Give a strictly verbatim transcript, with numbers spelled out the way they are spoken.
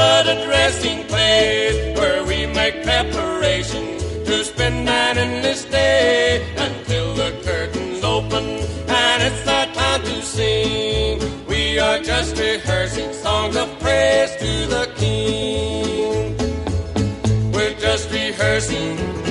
but a dressing place where we make preparation to spend an endless day until the curtains open and it's our time to sing. We are just rehearsing songs of praise to the King. We're just rehearsing